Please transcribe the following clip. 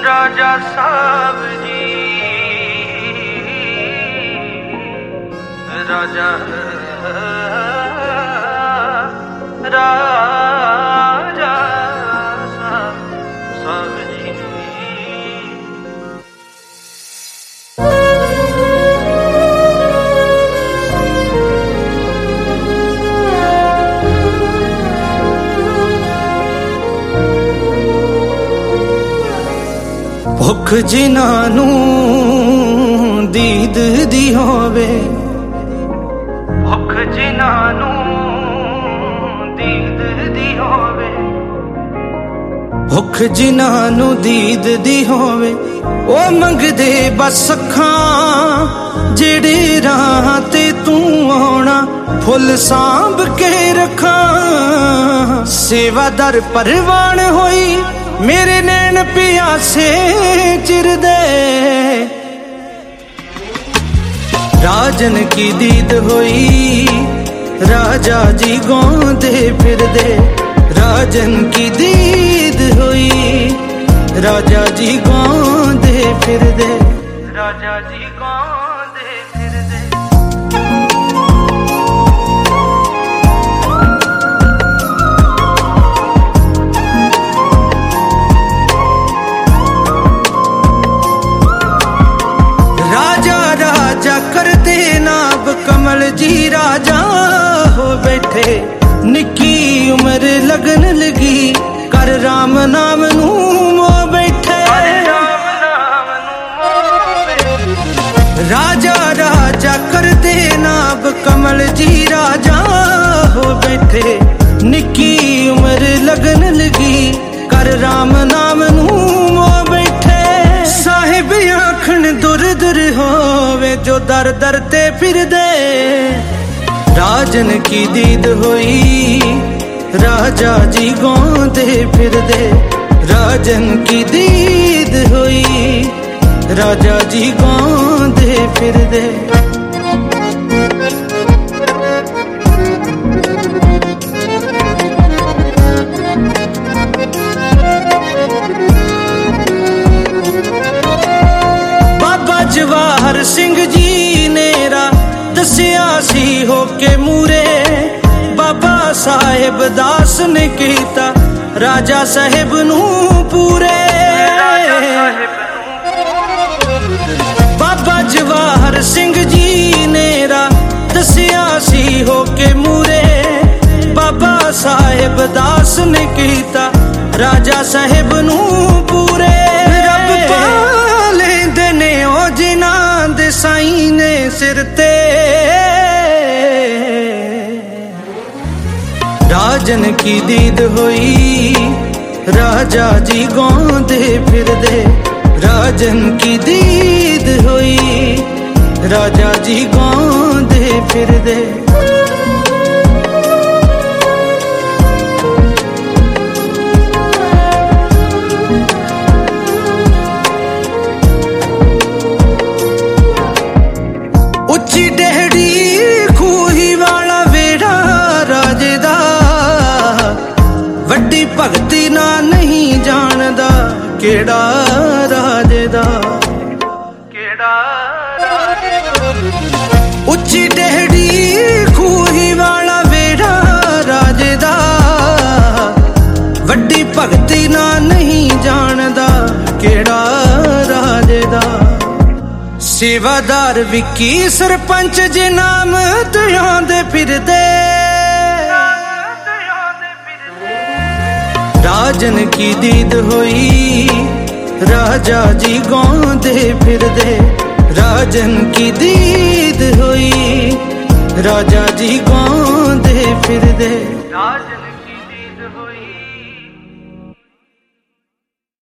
राजा साहब जी राजा राजा साहब जी। भुख जिन्हां नूं दीद दी होवे, भुख जिन्हां नूं दीद दी होवे, भुख जिन्हां नूं दीद दी होवे ओ मंगदे बस अखां जेड़े राह ते तू आउणा फुल सांभ के रखां। सेवादार परवान होई मेरे नैन प्यासे चिरदे, राजन की दीद होई राजा जी गौंदे फिरदे। राजन की दीद होई राजा जी गौंदे फिरदे, राजा जी गौंदे फिरदे। करते नाब कमल जी राजा हो बैठे। निकी उम्र लगन लगी कर राम नाम नू मो बैठे। राजा राजा करते नाब कमल जी राजा हो बैठे। निकी उम्र लगन लगी कर राम नाम नू मो बैठे। साहिब आखन दुर दुर होवे जो दर दर ते फिर दे। राजन की दीद होई राजा जी गौंदे फिर दे। राजन की दीद होई राजा जी गौंदे फिर दे। जवाहर सिंह जी नेरा दसिया सी होके मूरे। बाबा साहेब दास ने कीता राजा साहेब नू पूरे। बाबा जवाहर सिंह जी नेरा दसिया सी होके मूरे। बाबा साहेब दास ने कीता राजा साहेब नू पूरे। रब पाले देने ओ जिन्हां दे साईं ने सिर ते। राजन की दीद होई राजा जी गौंदे फिरदे। राजन की दीद होई राजा जी गौंदे फिरदे। उच्ची डेहड़ी खूही वाला वेड़ा राजे दा। वड्डी भगती ना नहीं जानदा केड़ा राजे दा। केड़ा राजे दा। उच्ची डेहड़ी खूही वाला वेड़ा राजे दा। वड्डी भगती ना नहीं जानदा केड़ा राजे दा। सेवादार विकी सरपंच जे नाम दे फिरदे। राजन की दीद होई राजा जी गौंदे फिरदे। राजन की दीद होई राजा जी गौंदे फिरदे। राजन